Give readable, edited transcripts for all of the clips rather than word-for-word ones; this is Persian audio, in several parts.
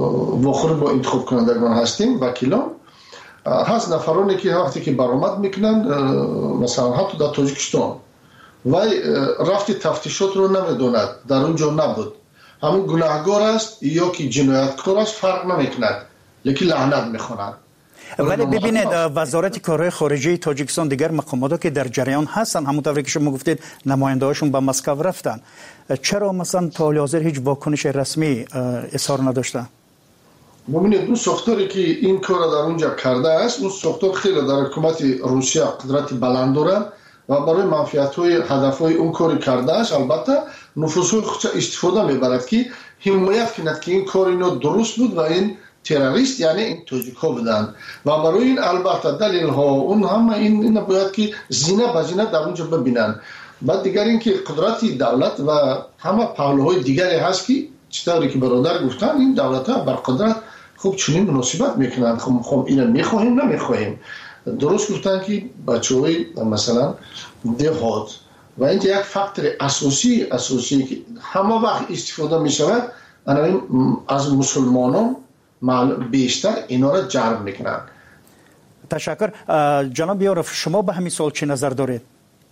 واخور با انتخاب کنندگان هستیم وکیلان هست نفرانی که وقتی که برآمد میکنن مثلا حتی در تاجیکستان وای رفتی تفتیشات رو نمیدوند در اونجا نبود همون گناهگار است یا که جنایتکار است فرق نمیکند لیکن لعنت میخواند. ولی ببینید وزارت کارهای خارجه تاجیکستان دیگر مقاماتی که در جریان هستن همونطور که شما گفتید نماینده‌هاشون به مسکو رفتن چرا مثلا تا حال حاضر هیچ واکنش رسمی اظهار نداشتن؟ ببینید اون ساختاری که این کار در اونجا کرده است اون ساختار خیلی در حکومت روسیه قدرت بلند داره و برای منفعت‌های هدف‌های اون کاری کرده است. البته نفوذهای خودش استفاده میبرد که حمایت کند که این کار اینو درست بود و این تروریست یعنی این تاجیک‌ها بودند و برای این البته دلیل‌ها اون همه این باید که زینه به زینه در اونجا ببینن. بعد دیگر این که قدرت دولت و همه پهلوهای دیگری هست که چطوری که برادر گفتن این دولت‌ها بر قدرت خوب چنین مناسبت میکنن خب اینو میخواهیم نمیخواهیم. درست گفتن که بچه‌های مثلا دهات و این یک فاکتور اساسی که همه وقت استفاده میشود از مسلمانان بیشتر اینا را جلب میکنن. تشکر. جناب یارف شما به همین سوال چه نظر دارید؟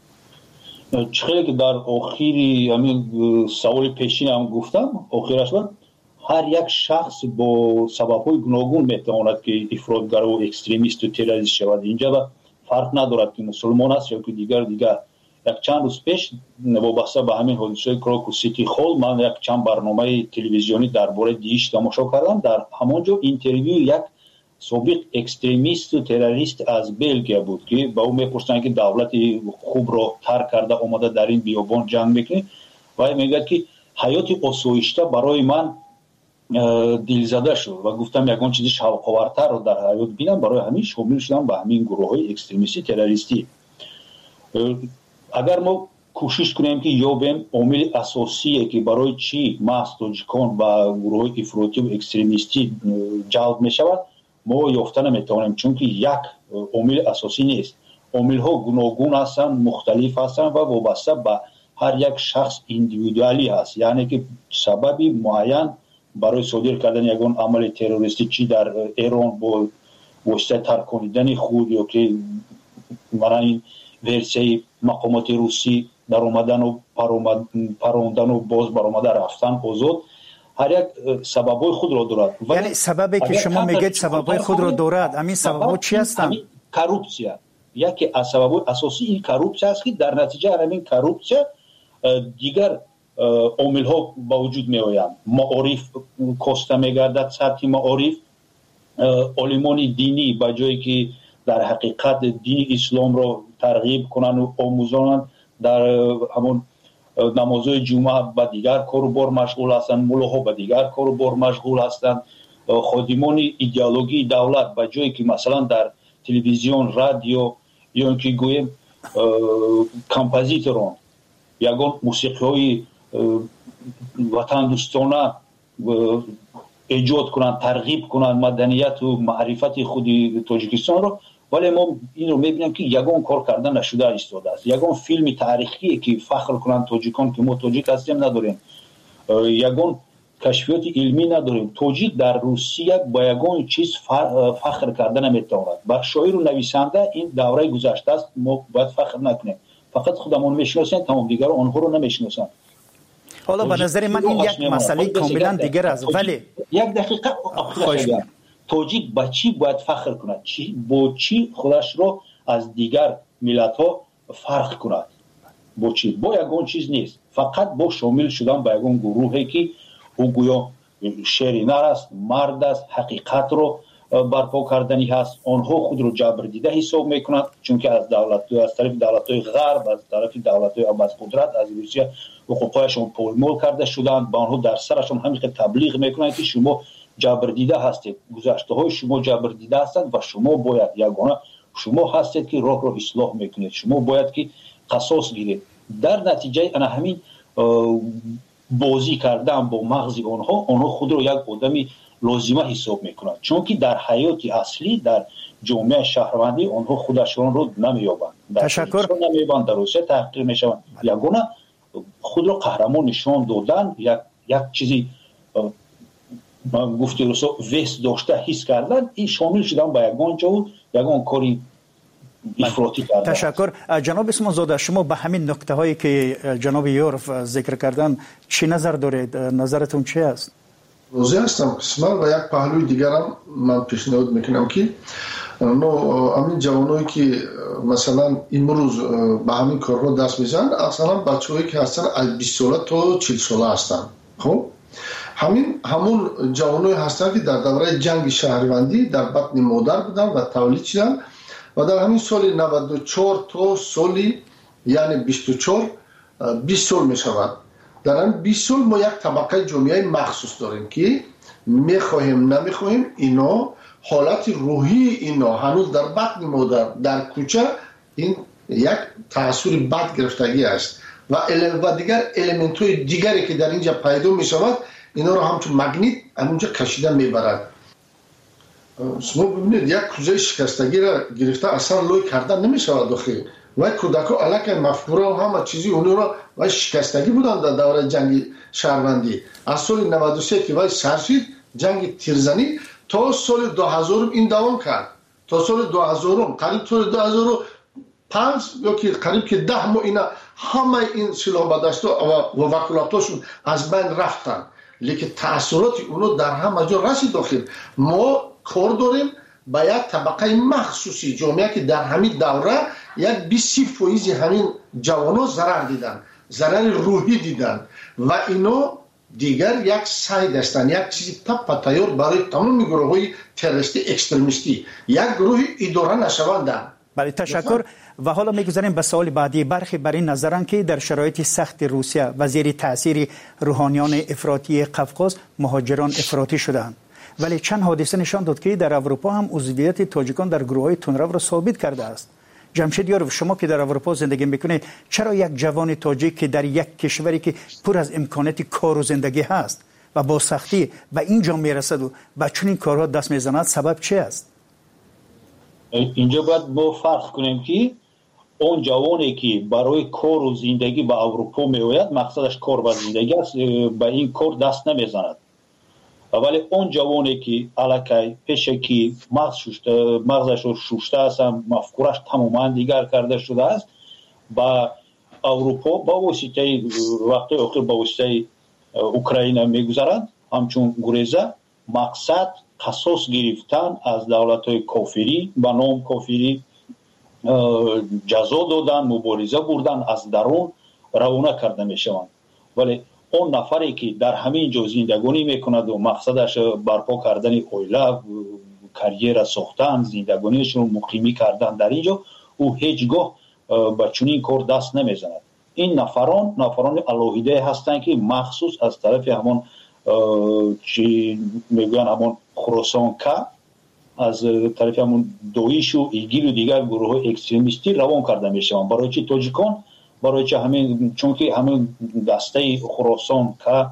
چخیلی که در آخری همین سوال پیشین هم گفتم آخرش بود هر یک شخص با سبب‌های گوناگون میتواند که افراطگر و اکستریمیست و تروریست شود. اینجا فرق ندارد که مسلمان است یا که دیگر یک چند روز پیش وابسته به همین حادثه کراکو سیتی هال من یک چند برنامه تلویزیونی درباره دیش تماشا کردم. در همانجا اینترویو یک سابق اکستریمیست و تروریست از بلژیم بود که با او میپرسن که دولت خوب را ترک کرده اومده در این بیابان جنگ میکنه و میگه که حیات آسایشته برای من دلزده شد و گفتم یگان چیزی شوق‌آورتر رو در حیات بینم برای همین شامل شدم به همین گروه‌های اکستریمیستی تروریستی. اگر ما کوشش کنیم که یابیم عامل اساسیه که برای چی محض تاجیکان و گروه افراطی و اکستریمیستی جلب میشود ما یافته نمیتوانیم چون که یک عامل اساسی نیست. عامل‌ها گوناگون هستند مختلف هستند و وابسته به هر یک شخص ایندیویدوالی هست یعنی که سببی معین برای صادر کردن یگان عمل تروریستی چی در ایران با واسطه ترکاندن خود یا که برای این ورسیه مقامات روسی در اومدن و پروندن و باز برآمده رفتن آزاد هر یک سببای خود را دارد. یعنی سببی که شما میگید سببای خود را دارد همین سبب‌ها چی هستند؟ کروپسیا یکی از سبب‌های اساسی این کروپسیا است که در نتیجه همین کروپسیا دیگر عامل‌ها با وجود میآیند. معارف کاسته میگردد سطح معارف علمان دینی با جایی که در حقیقت دین اسلام را ترغیب کنند و آموزانند در همون نمازهای جمعه با دیگر کار و بار مشغول هستند ملاها با دیگر کار و بار مشغول هستند خادمان ایدئولوژی دولت با جایی که مثلا در تلویزیون رادیو یا اینکه گویم کمپوزیتوران یگان موسیقی‌های وطن دوستانه ایجاد کنند ترغیب کنند مدنیت و معرفت خود تاجیکستان رو ولی ما این رو میبینیم که یگان کار کردن نشده ایستاده است. یگان فیلم تاریخی که فخر کنند تاجیکان که ما تاجیک هستیم نداریم یگان کشفیات علمی نداریم. تاجیک در روسیه با یگان چیز فخر کردن نمیتواند. با شاعر و نویسنده این دوره گذشته است ما باید فخر نکنیم فقط خودمون میشناسیم تمام دیگر آنها رو نمیشناسن. حالا به نظر من این یک مسئله کاملا دیگر است ولی یک دقیقه تاجیک با چی باید فخر کند با چی خودش رو از دیگر ملت ها فرق کند با چی با یگان چیز نیست فقط با شامل شدن با یگان گروهی که او گویا شرینر است مرد است حقیقت رو برپا کردنی هست آنها خود رو جبر دیده حساب میکنند چون که از طرف دولت‌های غرب از طرف دولت‌های از قدرت از روسیه حقوقشون پولمول کرده شدند با آنها در سرشون همین تبلیغ میکنند که شما جبر دیده هستید گذشته های شما جبر دیده هستند و شما باید یگانه شما هستید که راه رو اصلاح میکنید شما باید که قصاص گیرید. در نتیجه انا همین بازی کردن با مغز آنها خود رو یک آدمی لازمه حساب میکنند چون که در حیات اصلی در جامعه شهروندی آنها خودشون رو نمییابند تشکر نمییابند در روسیه تحقیر میشوند یگانه خود رو قهرمان نشان دادن یک چیزی من گفتی روسا وست داشته حس کردن، این شامل شدن به یگان جا و یگان کاری افراطی کردن. تشکر. جناب اسمان زاده، شما به همین نکته هایی که جناب یورف ذکر کردن چی نظر دارید؟ نظرتون چی است؟ روزی هستم قسمت و یک پهلوی دیگرم من پیشنهاد میکنم که همین جوانایی که مثلا امروز به همین کارها دست میزنن اصلا بچه‌هایی که هستن از 20 ساله تا 40 ساله هستن. خب همون جوانایی هستن که در دوره جنگ شهروندی در بطن مادر بودن و تولید شدن و در همین سال 94 تا سال یعنی 24 20 سال می شود. در این 20 سال ما یک طبقه جامعه مخصوص داریم که میخواهیم نمیخواهیم اینا حالت روحی اینا هنوز در بطن مادر در کوچه این یک تأثیر بد گرفتگی است و دیگر الیمنت های دیگری که در اینجا پیدا می شود اینا رو همچون مگنیت همونجا کشیده میبرد. شما ببینید یک کوزه شکستگی را گرفته اصلا لوی کردن نمی شود داخل و کودکا علاقه مفکوره و همه چیزی اونو را و شکستگی بودن در دوره جنگ شهروندی. از سال 93 که وای سرشید جنگ تیرزنی تا سال 2000 این دوام کرد. تا سال 2000 قریب سال 2005 یا که قریب که 10 ماه اینا همه این سلاح بدست و وکالتاشون از بین رفتن. لیکن تأثیرات اونو در همه جا رسید داخل. ما کار داریم با یک طبقه مخصوصی جامعه که در همین دوره یک 20% همین جوانا ضرر دیدن، ضرر روحی دیدن و اینو دیگر یک سعی داشتن یک چیزی تپ تیار برای تمام گروه های تروریستی اکستریمیستی یک گروه اداره نشوندن. بله تشکر. و حالا میگذاریم به سوال بعدی. برخی بر این نظرن که در شرایط سخت روسیه و زیر تاثیر روحانیان افراطی قفقاز مهاجران افراطی شدند، ولی چند حادثه نشان داد که در اروپا هم عضویت تاجیکان در گروه‌های تندرو را ثابت کرده است. جمشید یاروف، شما که در اروپا زندگی میکنید چرا یک جوان تاجیک که در یک کشوری که پر از امکانات کار و زندگی هست و با سختی و اینجا میرسد و به چنین کارها دست میزند سبب چه است؟ اینجا باید با فرق کنیم که اون جوانی که برای کار و زندگی به اروپا میآید مقصدش کار و زندگی است، به این کار دست نمیزند. ولی اون جوانی که علاقه پیشکی مغزش رو شوشته است، مفکورش تماما دیگر کرده شده است، با اروپا با واسطه وقتی آخر با واسطه اوکراین میگذارند همچون گریزه مقصد قصاص گرفتن از دولت‌های کافری با نام کافری جزا دادن، مبارزه بردن، از درون روانه کرده میشوند. ولی اون نفری که در همین جا زندگانی میکند و مقصدش برپا کردن اویله، کریر ساختن، زندگانیش رو مقیمی کردن در اینجا، او هیچگاه به چنین کار دست نمیزند. این نفران الوهیده هستند که مخصوص از طرف همون چی میگن همون خراسان که از طرف همون دویش و ایگیل و دیگر گروه های اکستریمیستی روان کرده میشوند. برای چی تاجیکان؟ برای چه همین چون که همین دسته خراسان که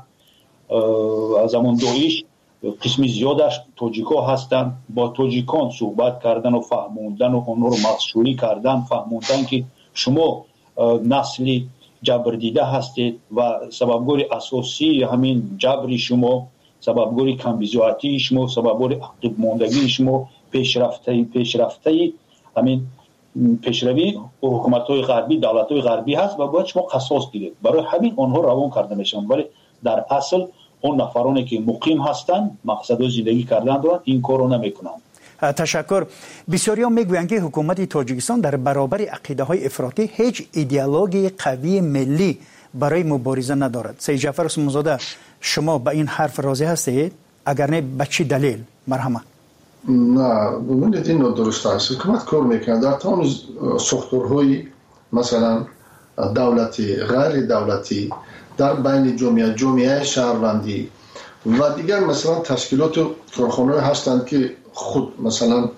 از همون دویش قسمی زیادش تاجیکا هستند، با تاجیکان صحبت کردن و فهموندن و اونها رو مخشوری کردن، فهموندن که شما نسلی جبر دیده هستید و سببگوری اساسی همین جبری شما، سببگوری کمبیزواتی شما، سببگوری عقب ماندگی شما، پیشرفته همین پیشروی حکومت‌های غربی، دولت‌های غربی هست و باید شما قصاص گیرید. برای همین آنها روان کرده میشن، ولی در اصل اون نفرانی که مقیم هستند مقصد زندگی کردن دارن این کارو نمیکنند. تشکر. بسیاری‌ها میگویند که حکومت تاجیکستان در برابر عقیده‌های افراطی هیچ ایدئولوژی قوی ملی برای مبارزه ندارد. سید جعفر اسمانزاده، شما به این حرف راضی هستید؟ اگر نه به چه دلیل؟ مرحمت. نه ببینید این درست است. حکومت کار میکنه در تمام ساختارهای مثلا دولتی، غیر دولتی، در بین جامعه شهروندی و دیگر مثلا تشکیلات و کارخانه‌ای هستند که خود مثلا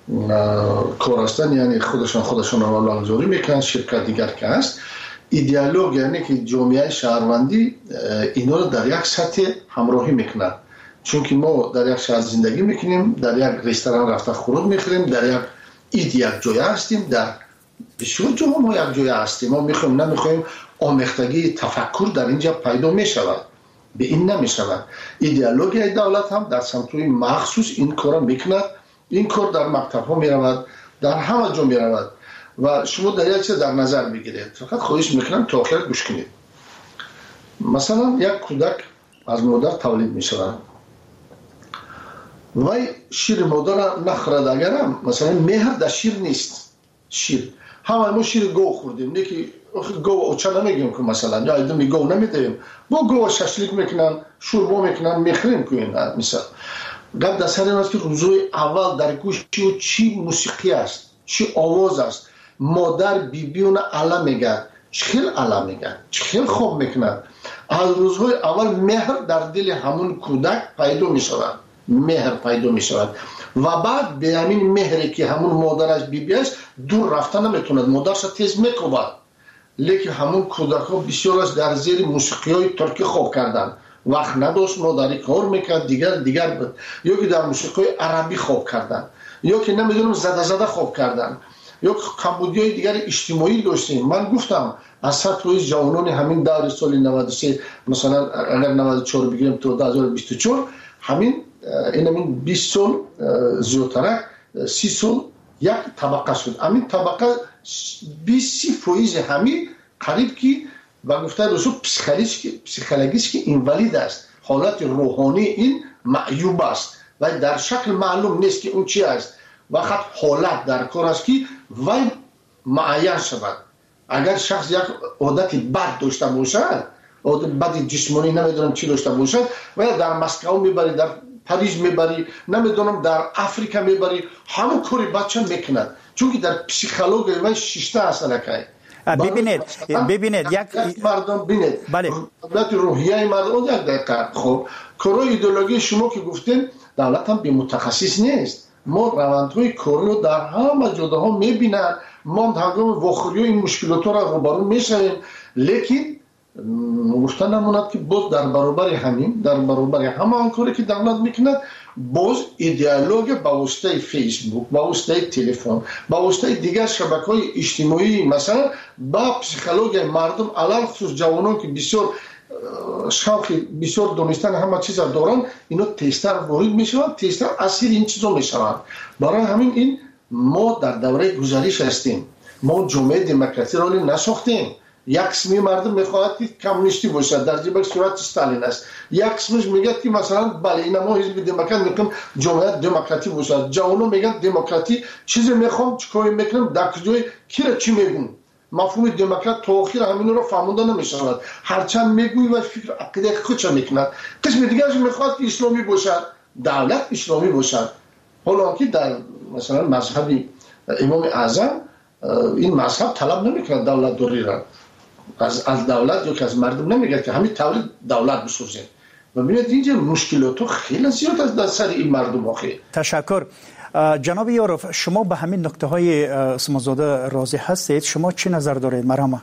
کار هستند، یعنی خودشان اولانگذاری میکنن، شرکت دیگر که هست ایدئولوژی، یعنی که جامعه شهروندی اینا رو در یک سطح همراهی میکنن. چون که ما در یک شهر زندگی میکنیم، در یک رستوران رفته خورد میخوریم، در یک جای هستیم، در بسیار جاها ما یک جای هستیم. ما میخوایم نمیخوایم آمیختگی تفکر در اینجا پیدا میشود به این نمیشود. ایدئولوژی دولت هم در سمت‌های مخصوص این کار میکند. این کار در مکتب‌ها میرود، در همه جا میرود و شما در یک چیز در نظر بگیرید. فقط خواهش میکنم تا آخر گوش کنید. مثلا یک کودک از مادر تولید میشود، وای شیر مادر نخورد، اگرم مثلا مهر در شیر نیست. شیر همه ما شیر گو خوردیم، یکی گو اوچا نمیگیم که مثلا یا ایدمی گو نمیدیم، با گو ششلیک میکنن، شوربا میکنن، میخریم کنین. مثلا گفت در سر این است که روزهای اول در گوش چی موسیقی است، چی آواز است. مادر بیبیون علا میگه، چخیل علا میگه، چخیل خوب میکنن. از روزهای اول مهر در دل همون کودک پیدا میشود، مهر پیدا میشود و بعد به همین مهری که همون مادرش بیبی است دور رفتن نمیتوند، مادرش تیز میکوبد. لیکن همون کودک ها بسیار از در زیر موسیقی های ترکی خوب کردن، وقت نداشت مادری کار میکرد، دیگر بود، یا که در موسیقی عربی خوب کردن، یا که نمیدونم زده خوب کردن، یا کمبودی های دیگر اجتماعی داشتیم. من گفتم از سطح جوانان همین دور سال 93 مثلا اگر 94 بگیریم تا 2024 همین 20 سال زیادتر 30 سال یک طبقه شد. همین طبقه 20% همین قریب که و گفته رسول پسیکولوژیش که اینوالید است، حالت روحانی این معیوب است و در شکل معلوم نیست که اون چی است. وقت حالت در کار است که وای معین شود. اگر شخص یک عادت بد داشته باشد، عادت بد جسمانی نمیدونم چی داشته باشد، و در مسکو میبری، در پاریس میبری، نمیدونم در افریقا میبری، همون کاری بچه میکند، چون که در پسیکولوژی و شیشته اصلا که ببینید یک مردم ببینید دولت روحیه مردم یک دقیقه. خب کارای ایدئولوژی شما که گفتین دولت هم بی متخصص نیست. ما روندهای کاری رو در همه جاها میبینن، ما هنگام واخوری این مشکلات را روبرو میشویم، لیکن گفتن نموند که باز در برابر همه کاری که دولت میکند باز ایدئولوژی با واسطه فیسبوک، با واسطه تلفن، با واسطه دیگر شبکه‌های اجتماعی مثلا با پسیکولوژی مردم علل خصوص جوانان که بسیار شوق بسیار دونستن همه چیز دارن، اینا تیزتر وارد میشوند، تیزتر اسیر این چیزا میشوند. برای همین این ما در دوره گذشته هستیم، ما جامعه دموکراسی را نساختیم. یک قسمی مردم میخواهد که کمونیستی باشد، در جبه صورت استالین است. یک قسمش میگه که مثلا بله این ما حزب دموکرات میگم جامعه دموکراتی باشد. جوانو میگن دموکراتی چیزی میخوام چیکار میکنم، در کجای کی چی میگن. مفهوم دموکرات تا آخر همین رو فهمونده نمیشود. هرچند میگوی و فکر عقیده خودش میکند. قسم دیگرش میخواد که اسلامی باشد، دولت اسلامی باشد. حالا که در مثلا مذهب امام اعظم این مذهب طلب نمیکنه دولت دوری را از دولت یا که از مردم نمیگه که همین تولید دولت بسازید. و ببینید اینجا مشکلات خیلی زیاد از در سر این مردم آخه. تشکر. جناب یاروف، شما به همین نکته های اسمازاده راضی هستید؟ شما چی نظر دارید؟ مرحبا.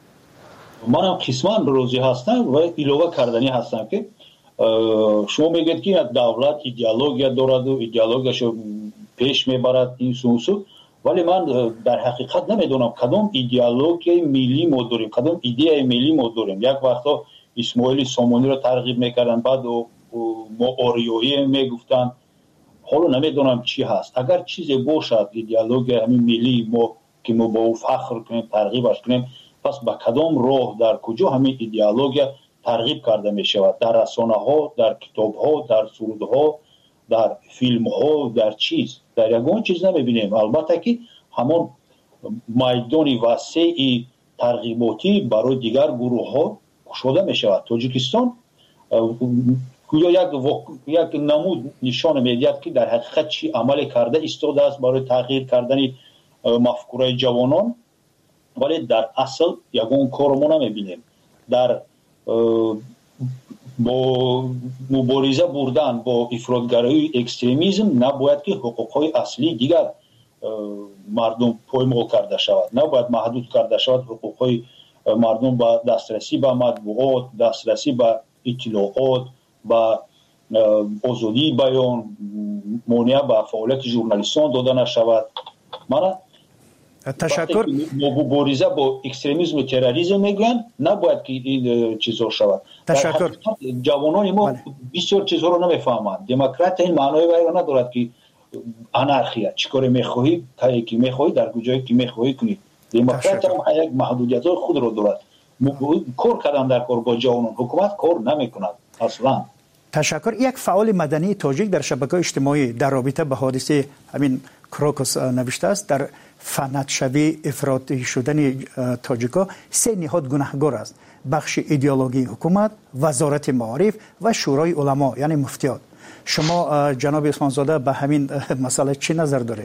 من هم قسمان راضی هستم و ایلوه کردنی هستم که شما میگید که دولت ایدئولوژی دارد و ایدئولوژیشو پیش میبرد این سوسو، ولی من در حقیقت نمیدونم کدام ایدئولوژی ملی ما داریم، کدام ایده ملی ما داریم. یک وقتا اسماعیل سامانی رو ترغیب میکردن، بعد ما آریایی میگفتن، حالا نمیدونم چی هست. اگر چیزی باشد ایدئولوژی همین ملی ما که ما با او فخر کنیم، ترغیبش کنیم، پس با کدام راه در کجا همین ایدئولوژی ترغیب کرده می شود؟ در رسانه ها، در کتاب ها، در سرود ها، در فیلم ها، در چیز، در یگان چیز نمیبینیم. البته که همون میدان وسیع ترغیباتی برای دیگر گروه ها گشوده می شود. تاجیکستان یک نمود نشان میدهد که در حقیقت چی عمل کرده ایستاده است برای تغییر کردن مفکوره جوانان، ولی در اصل یگان کار ما نمیبینیم. در با مبارزه بردن با افراطگرایی اکستریمیسم نباید که حقوقهای اصلی دیگر مردم پایمال کرده شود، نباید محدود کرده شود حقوقهای مردم با دسترسی به مطبوعات، دسترسی به اطلاعات، با آزادی بیان، مانع به فعالیت ژورنالیستان داده نشود. من تشکر. مبارزه با اکستریمیسم و تروریسم میگن نباید که این چیزا شود. تشکر. جوانان ما بسیار چیزها رو نمیفهمند. دموکرات این معنای وای ندارد که انارخیا چیکار میخواهی تا کی میخواهی در کجایی که میخواهی کنی. دموکرات هم یک محدودیت خود رو دارد. کار کردن در کار با جوانان حکومت کار نمیکند اصلا. تشکر. یک فعال مدنی تاجیک در شبکه‌های اجتماعی در رابطه به حادثه همین کروکوس نوشته است در فنتشوی افراطی شدن تاجیکا 3 نهاد گناهگار است: بخش ایدئولوژی حکومت، وزارت معارف و شورای علما یعنی مفتیان. شما جناب عثمان زاده به همین مسئله چی نظر دارید؟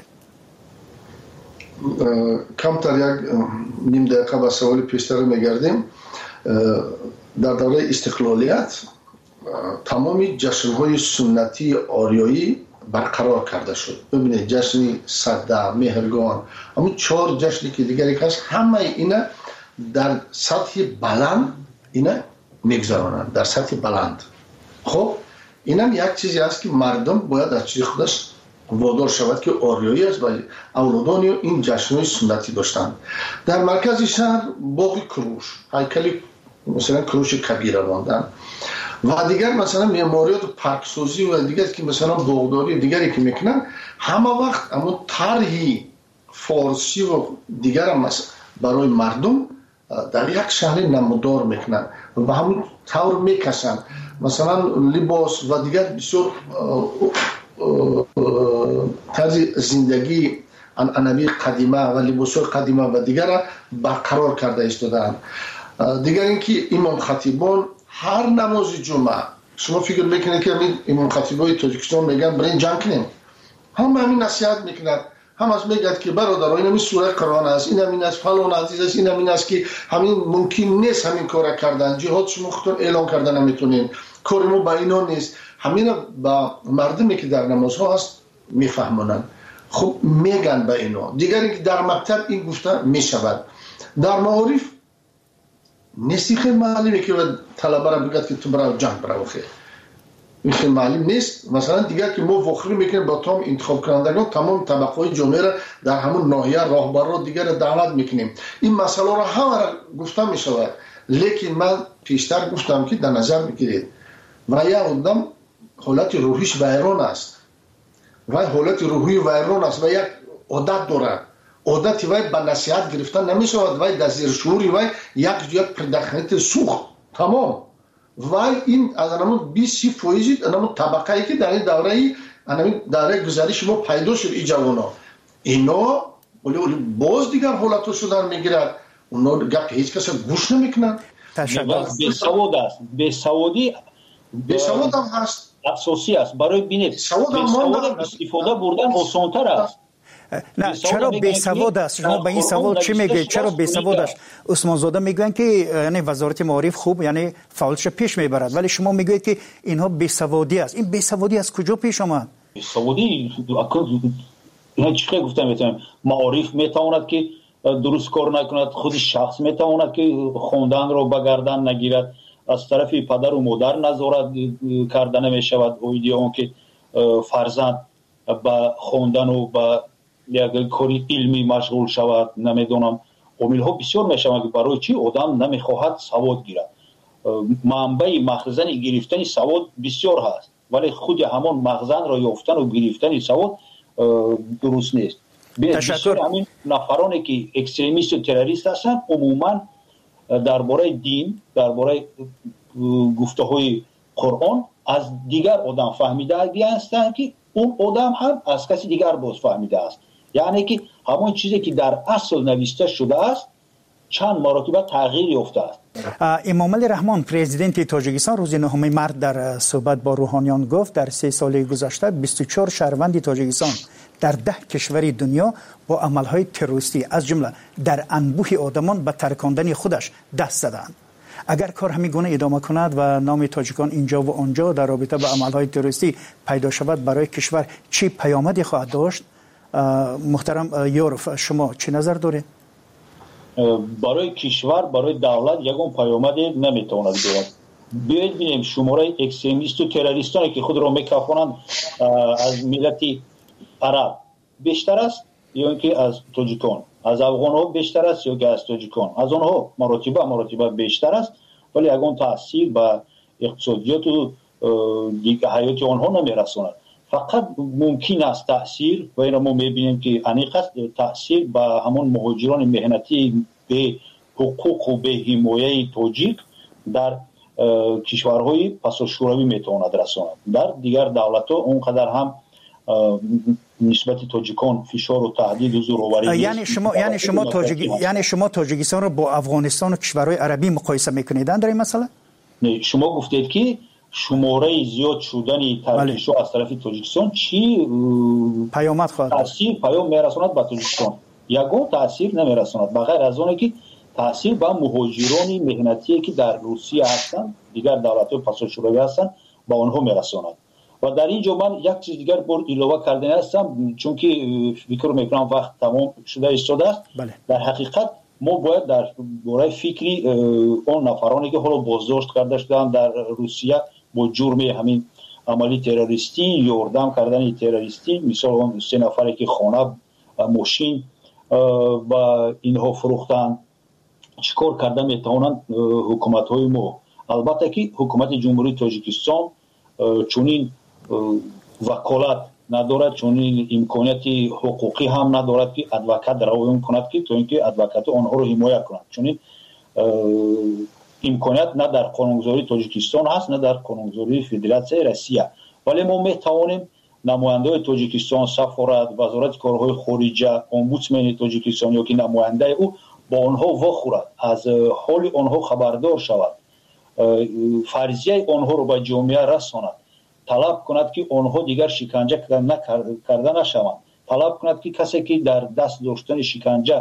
کمتر یک نیم دقیقه به سوال پیشتر میگردیم. در دوره استقلالیت تمامی جشن‌های سنتی آریایی برقرار کرده شد. ببینید جشن صده، مهرگان، همون 4 جشنی که دیگری هست، همه اینا در سطح بلند اینا میگذرانند، در سطح بلند. خب اینم یک چیزی است که مردم باید از چیز خودش وادار شود که آریایی است و اولادان این جشن‌های سنتی داشتند. در مرکز شهر باغ کروش، هیکل مثلا کروش کبیره ماندن و دیگر مثلا معماریات و پارکسازی و دیگر که مثلا باغداری دیگری که میکنن، همه وقت اما طرحی فارسی و دیگر هم برای مردم در یک شهر نمودار میکنن و همون طور میکشن. مثلا لباس و دیگر بسیار طرز زندگی عنعنوی قدیمه و لباس‌های قدیمه و دیگر برقرار کرده ایستادند. دیگر اینکه امام خطیبان هر نماز جمعه، شما فکر میکنید که امام خطیبای تاجیکستان میگن برای جنگ کنیم، هم همین نصیحت میکنند، هم از میگد که برادران این سوره قرآن است، این همین است، فلان عزیز است، این همین است که همین ممکن نیست همین کار کردن، جهاد شما خودتون اعلان کردن نمیتونین، کار ما با اینا نیست. همین با مردمی که در نمازها هست میفهمونن، خب میگن به اینا. دیگر اینکه در مکتب این گفته میشود. در معارف نیستی خیلی معلومه که طلبه را بگد که تو برای جنگ برای خیلی این خیلی معلوم نیست. مثلا دیگر که ما وخری میکنیم با تمام انتخاب کنندگان، تمام طبقه های جامعه را در همون ناحیه راهبر را دیگر دعوت میکنیم. این مسئله را همه را گفته میشود، لیکن من پیشتر گفتم که در نظر میگیرید و یک آدم حالت روحیش ویران است و حالت روحی ویران است و یک عادت دارد، عادت وای به نصیحت گرفتن نمیشود، وای در زیر شعوری وای یک پرداخت سوخت تمام وای این از همون 20% همون طبقه‌ای که در این دوره گذشته ما پیدا شد این جوانا، اینا ولی باز دیگر حالت شدن میگیرد، اونا گپ هیچ کس گوش نمیکنن. بیسواد است، بیسواد هم هست، اساسی است. برای بینید بیسواد استفاده بردن آسان‌تر است. نه چرا بیسواد است؟ شما به این سوال چی میگید؟ چرا بیسواد است؟ عثمان زاده میگن که یعنی وزارت معارف خوب یعنی فعالش پیش میبرد، ولی شما میگید که اینها بیسوادی است. این بیسوادی از کجا پیش آمد؟ بیسوادی اینا چیکار گفتم معارف میتواند که درست کار نکند، خود شخص میتواند که خواندن رو به گردن نگیرد، از طرف پدر و مادر نظارت کردن نمیشود، اون که فرزند با خواندن و با یک کاری علمی مشغول شود. نمیدونم عامل ها بسیار میشوند که برای چی آدم نمیخواهد سواد گیرد. منبع مخزن گرفتن سواد بسیار هست، ولی خود همان مخزن را یافتن و گرفتن سواد درست نیست. بسیار همین نفرانی که اکستریمیست و تروریست هستند عموما درباره دین، درباره گفته های قرآن از دیگر آدم فهمیده هستند که اون آدم هم از کسی دیگر باز فهمیده است. یعنی که همون چیزی که در اصل نوشته شده است چند مراتب تغییر یافته است. امام علی رحمان پرزیدنت تاجیکستان روز 9 مارس در صحبت با روحانیان گفت در 3 سال گذشته 24 شهروند تاجیکستان در 10 کشور دنیا با عملهای تروریستی از جمله در انبوه آدمان به ترکاندن خودش دست زدند. اگر کار همین گونه ادامه کند و نام تاجیکان اینجا و آنجا در رابطه با عملهای تروریستی پیدا شود، برای کشور چی پیامدی خواهد داشت؟ محترم یوروف شما چی نظر دارید؟ برای کشور، برای دولت یگان پیامدی نمیتواند دارد. بیایید ببینیم شماره اکستریمیست و تروریستانی که خود را میکافانند از ملت عرب بیشتر است یا اینکه از تاجیکان، از افغان‌ها بیشتر است یا که از تاجیکان، از آنها مراتبه بیشتر است، ولی اون تاثیر به اقتصادیات و دیگه حیات آنها نمیرساند. فقط ممکن است تاثیر و این ما میبینیم که انیق است تاثیر به همون مهاجران مهنتی به حقوق و به حمایت تاجیک در کشورهای پساشوروی میتواند رساند. در دیگر دولت‌ها اونقدر هم نسبت تاجیکان فشار و تهدید و زورآوری یعنی شما تاجیکستان رو با افغانستان و کشورهای عربی مقایسه میکنید در این مسئله؟ نه، شما گفتید که شماره زیاد شدن ترکیش از طرف تاجیکستان چی پیامد خواهد تاثیر پیام میرساند به تاجیکستان؟ یگان تاثیر نمیرساند بغیر از اون که تاثیر به مهاجران مهنتی که در روسیه هستند، دیگر دولت‌های پساشوروی هستند، با آنها میرساند. و در اینجا من یک چیز دیگر بار علاوه کردن هستم، چون که فکر میکنم وقت تمام شده ایستاده است. در حقیقت ما باید در باره فکری اون نفرانی که حالا بازداشت کرده شدند در روسیه با جرم همین عملی تروریستی، یاردم کردن تروریستی، مثال اون 3 نفری که خانه ماشین و اینها فروختن، چیکار کرده میتوانند حکومت‌های ما؟ البته که حکومت جمهوری تاجیکستان چونین وکالت ندارد، چونین امکانیت حقوقی هم ندارد که ادوکات روان کند که تا اینکه ادوکات آنها رو حمایت کند. چونین امکانیت نه در قانونگذاری تاجیکستان هست نه در قانونگذاری فدراسیون روسیه. ولی ما میتوانیم نماینده تاجیکستان، سفارت، وزارت کارهای خارجه، امبودسمن تاجیکستان یا که نماینده او با آنها واخورد، از حال آنها خبردار شود، فرضیه آنها رو به جامعه رساند، طلب کند که آنها دیگر شکنجه کرده نشوند، طلب کند که کسی که در دست داشتن شکنجه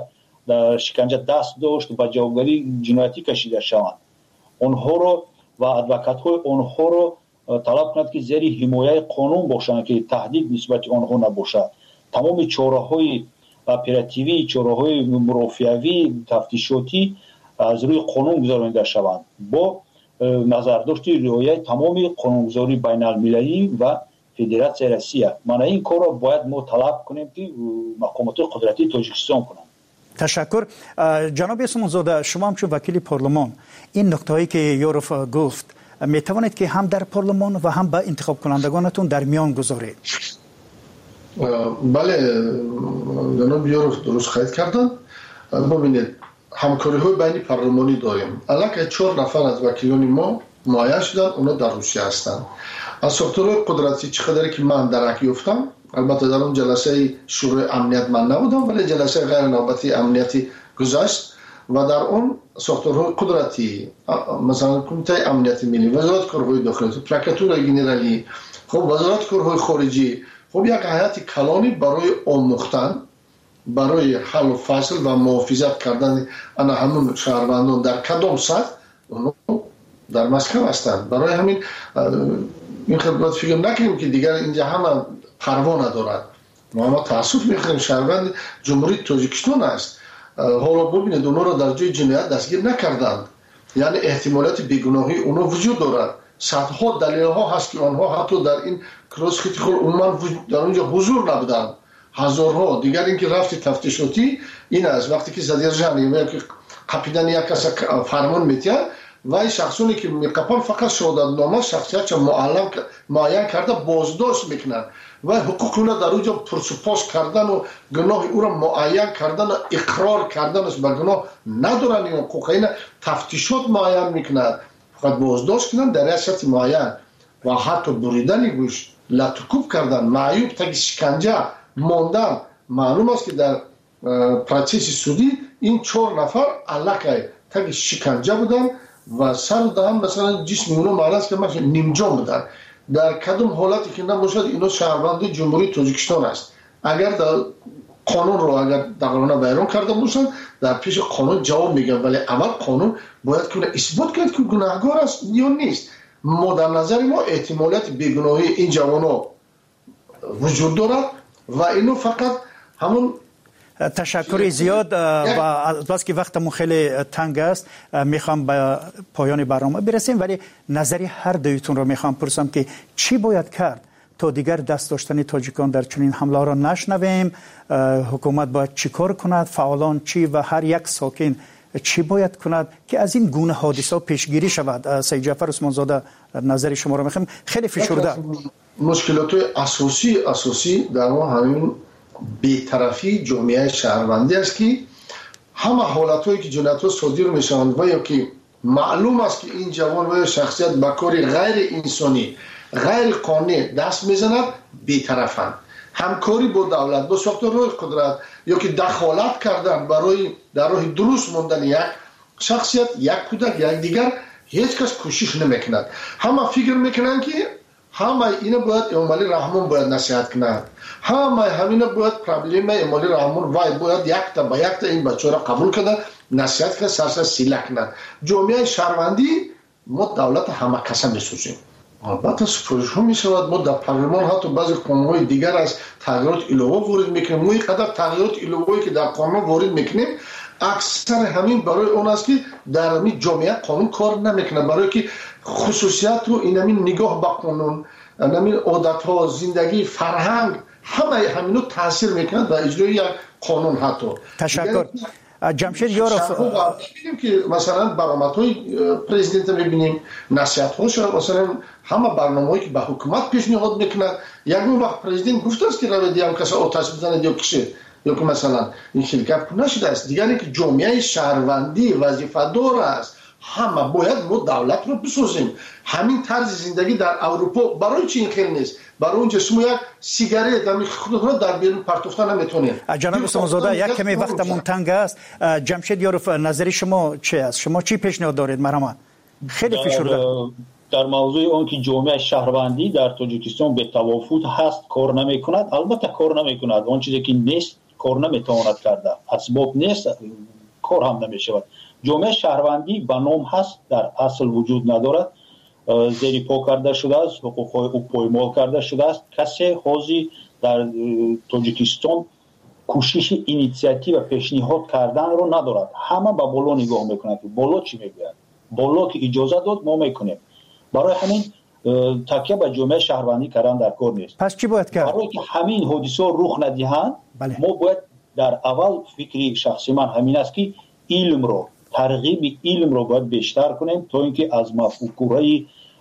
دست داشت به جوابگری جنایتی کشیده شوند، آنها رو و ادوکات های آنها رو طلب کند که زیر حمایت قانون باشند که تهدید نسبت آنها نباشد. تمام چاره‌های اپراتیوی، چاره‌های مرافعوی، تفتیشاتی از روی قانون گذارانده شوند با نظرداشت رعایت تمام قانونگذاری بین المللی و فدراسیون روسیه. معنی این کار را باید ما طلب کنیم که مقامات قدرتی تاجیکستان کنند. تشکر. جناب اسمانزاده، شما هم چون وکیل پارلمان این نکته‌ای که یوروف گفت میتوانید که هم در پارلمان و هم با انتخاب کنندگانتون در میان گذارید؟ بله جناب یوروف درست خواهید کردن. ببینید همکاری های بین پارلمانی داریم. الان 4 نفر از وکیلان ما معین شدن، اونا در روسیه هستند. از ساختار قدرتی چقدر که من درک یافتم، البته در اون جلسه شورای امنیت من نبودم ولی جلسه غیر نوبتی امنیتی گذشت و در اون ساختارهای قدرتی مثلا کمیته امنیت ملی، وزارت کارهای داخلی، پروکراتور گنرالی، خب وزارت کارهای خارجی، خب یک هیئت کلانی برای آموختن، برای حل و فصل و محافظت کردن انا همون شهروندان در کدام سطح اونو در مسکو هستند. برای همین این خدمت فکر نکنیم که دیگر اینجا همه پروا ندارد. ما تاسف میخوریم شهروند جمهوری تاجیکستان است. حالا ببینید اونا را در جای جنایت دستگیر نکردند، یعنی احتمالات بیگناهی اونا وجود دارد. صدها دلیل ها هست که آنها حتی در این کراس خیلی خود عموما در اونجا حضور نبودند. هزارها دیگر اینکه رفت تفتیشاتی این است وقتی که صدر جمعی یا که قپیدن یک کس فرمان میتین و این شخصونی که میقپن فقط شهادت نامه شخصیت معین کرده بازداشت میکنن و حقوق اونا در اونجا پرسپاس کردن و گناه او را معین کردن و اقرار کردن است به گناه ندارن. این حقوق اینا تفتیشات معین میکنن، فقط بازداشت کنن در ریاست معین و حتی بریدن گوش، لطکوب کردن، معیوب تا شکنجه ماندن. معلوم است که در پروسس سودی این 4 نفر علاقه تا شکنجه بودن و سر دادن، مثلا جسم اونو معلوم است که مثلا نیمجان بودن. در کدام حالتی که نباشد اینا شهروند جمهوری تاجیکستان است. اگر در قانون رو اگر دقیقاً بیان کرده باشند در پیش قانون جواب میگن، ولی اول قانون باید کنه اثبات کنه که گناهکار است یا نیست. ما در نظر ما احتمالات بیگناهی این جوانا وجود دارد و اینو فقط همون. تشکر زیاد و بس که وقتمون خیلی تنگ است میخوام به پایان برنامه برسیم، ولی نظری هر دویتون رو میخوام پرسم که چی باید کرد تا دیگر دست داشتن تاجیکان در چنین حمله را نشنویم. حکومت باید چی کار کند، فعالان چی و هر یک ساکن چی باید کند که از این گونه حادثه پیشگیری شود؟ سید جعفر عثمان زاده نظر شما را میخوایم. خیلی فشرده مشکلات اساسی در همین بی‌طرفی جامعه شهروندی است که همه حالتایی که جنایت‌ها صادر میشوند و یا که معلوم است که این جوان و شخصیت به کار غیر انسانی غیر قانونی دست میزند بی‌طرفند. همکاری با دولت با ساختارهای قدرت یا که دخالت کردن برای در راه درست ماندن یک شخصیت، یک کودک، یک دیگر، هیچ کس کوشش نمیکند. همه فکر میکنند که همه اینا باید امالی رحمان باید نصیحت کنند، همینا باید پرابلم امالی رحمان وای باید یک تا این بچه را قبول کنند، نصیحت کنند، سرسر سیله کنند. جامعه شهروندی ما دولت همه کسا میسوزیم. البته سفارش ها می شود ما در پارلمان حتی بعضی قانون‌های دیگر از تغییرات علاوه وارد میکنیم. ما اینقدر تغییرات علاوه‌ای که در قانون وارد میکنیم اکثر همین برای اون است که در همین جامعه قانون کار نمیکنه، برای که خصوصیت و این همین نگاه به قانون، همین عادت‌ها، زندگی، فرهنگ همه همینو تاثیر میکنه در اجرای یک قانون. حتی تشکر. جمشید یاروف می‌بینیم که مثلا برآمدهای پرزیدنت می‌بینیم، نصیحت‌هاش، مثلا همه برنامه‌ای که به حکومت پیشنهاد میکنه. یک وقت پرزیدنت گفته است که روید هم کسی آتش بزنه یا کشه یا که مثلا این شرکت نشده است. دیگری که جامعه شهروندی وظیفه دار است، همه باید ما دولت رو بسازیم. همین طرز زندگی در اروپا برای چی این خیلی نیست؟ برای اونجا شما یک سیگارت در خودتون در بیرون پرتوفتن نمیتونید. جناب عثمان زاده یک کمی وقتمون تنگ است. جمشید یاروف نظر شما چی است؟ شما چی پیشنهاد دارید؟ مرحبا. خیلی فشرده در موضوع اون که جامعه شهروندی در تاجیکستان به توافق هست کار نمیکند. البته کار نمیکند، اون چیزی که نیست کار نمیتواند کرده، اسباب نیست کار هم نمیشود. جامعه شهروندی به نام هست، در اصل وجود ندارد، زیر پا کرده شده است، حقوق‌های او پایمال کرده شده است. کسی حاضر در تاجیکستان کوشش اینیشیاتیو و پیشنهاد کردن رو ندارد. همه به بالا نگاه میکنند. بالا چی میگوید؟ بالا که اجازه داد ما میکنیم. برای همین تکیه به جامعه شهروندی کردن در کار نیست. پس چی باید کرد؟ برای که همین حادثه رخ ندهند ما باید در اول فکری شخصی من همین است که علم رو، ترغیب علم رو باید بیشتر کنیم تا اینکه از مفکوره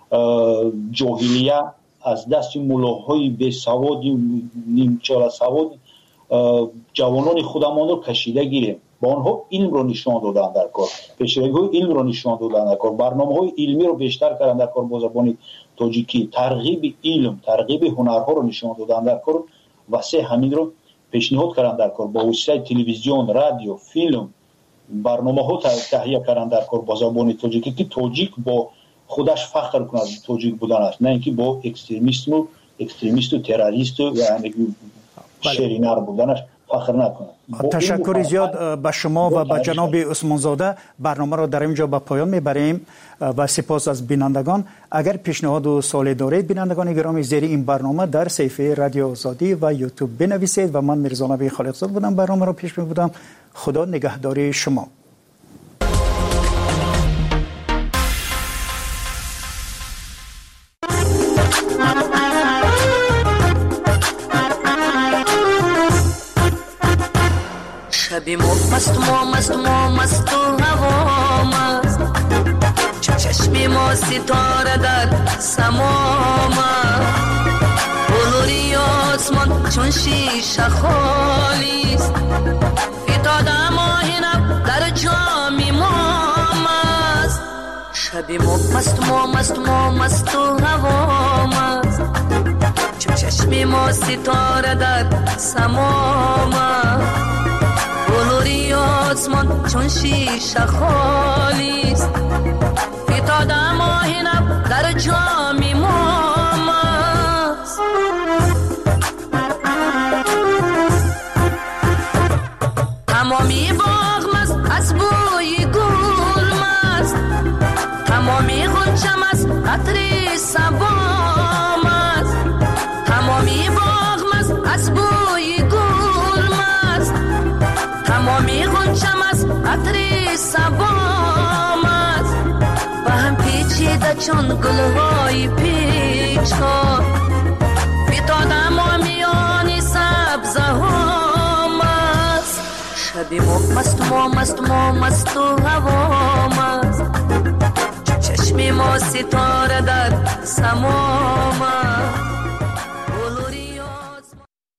جاهلیه، از دست ملاهای بی سواد، نیمچال سواد جوانان خودمان رو کشیده گیریم. با آنها علم رو نشان دادن در کار، پیشروی علم رو نشان دادن در کار، برنامه‌های علمی رو بیشتر کردن در کار با زبان تاجیکی، ترغیب علم، ترغیب هنرها رو نشان دادن در کار، واسه همین رو پیشنهاد کردن در کار با وسیله تلویزیون، رادیو، فیلم، برنامه‌ها تهیه کردن در کار با زبان تاجیکی که تاجیک با خودش فخر کنه تاجیک بودن است، نه اینکه با اکستریمیست و تروریست و یعنی شرینر بودنش فخر نکنه. تشکر زیاد به شما و به جناب عثمان زاده. برنامه را در اینجا به پایان میبریم و سپاس از بینندگان. اگر پیشنهاد و سوالی دارید بینندگان گرامی زیر این برنامه در صفحه رادیو آزادی و یوتیوب بنویسید و من میرزا نبی خالقزاد بودم برنامه را پیش میبردم. خدا نگهداری شما. شبی مست و هوا مست، چشمی ما ستاره در سما مست، بلوری آسمان چون شیشه خالیست، فتاده ماهینم در جامی ما مست. شبی مست و هوا مست، چشمی ما ستاره در سما مست، بلوری آسمان چون شیشه خالیست، فتاده ماهینم در جامی ما مست. تمامی باغ مست از بوی گل مست، تمامی غنچه مست عطر صبا مست، تمامی باغ مست از بوی گل مست، تمامی غنچه مست عطر صبا مست، به هم پیچیده چون گلهای پیچ ها، افتادم و میانی سبزه هم است شبی ما مست و هوام است چشمی ما ستاره در سمام است